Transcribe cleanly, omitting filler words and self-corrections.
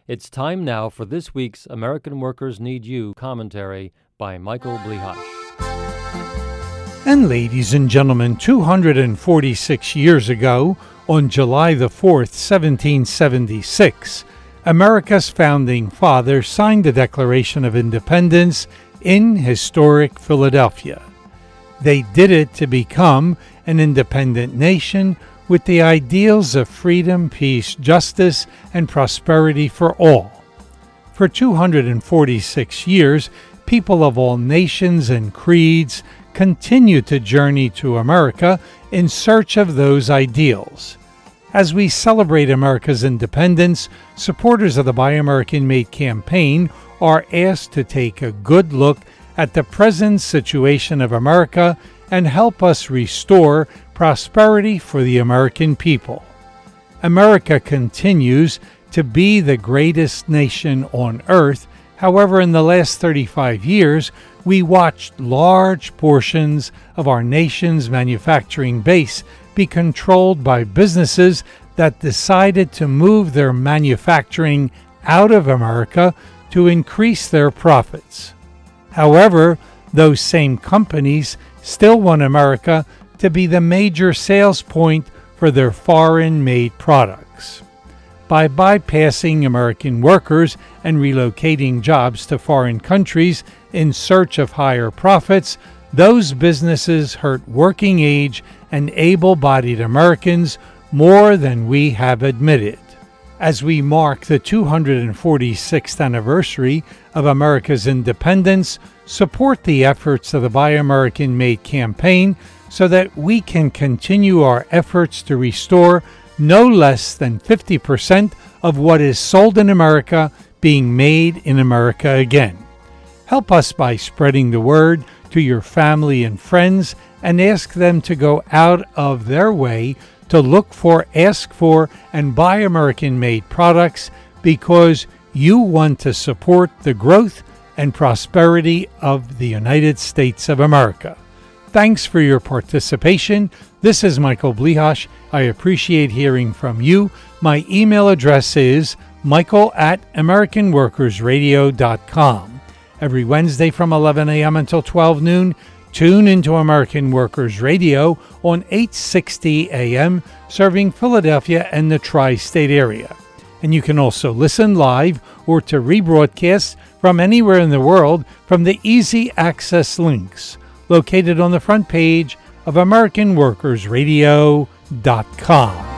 It's time now for this week's American Workers Need You commentary by Michael Blihash. And ladies and gentlemen, 246 years ago, on July the 4th, 1776, America's founding fathers signed the Declaration of Independence in historic Philadelphia. They did it to become an independent nation with the ideals of freedom, peace, justice, and prosperity for all. For 246 years, people of all nations and creeds continue to journey to America in search of those ideals. As we celebrate America's independence, supporters of the Buy American Made campaign are asked to take a good look at the present situation of America and help us restore prosperity for the American people. America continues to be the greatest nation on earth. However, in the last 35 years, we watched large portions of our nation's manufacturing base be controlled by businesses that decided to move their manufacturing out of America to increase their profits. However, those same companies still want America to be the major sales point for their foreign-made products. By bypassing American workers and relocating jobs to foreign countries in search of higher profits, those businesses hurt working-age and able-bodied Americans more than we have admitted. As we mark the 246th anniversary of America's independence, support the efforts of the Buy American Made campaign so that we can continue our efforts to restore no less than 50% of what is sold in America being made in America again. Help us by spreading the word to your family and friends and ask them to go out of their way to look for, ask for, and buy American-made products because you want to support the growth and prosperity of the United States of America. Thanks for your participation. This is Michael Blihash. I appreciate hearing from you. My email address is michael@AmericanWorkersRadio.com. Every Wednesday from 11 a.m. until 12 noon, tune into American Workers Radio on 860 AM, serving Philadelphia and the tri-state area. And you can also listen live or to rebroadcast from anywhere in the world from the easy access links located on the front page of AmericanWorkersRadio.com.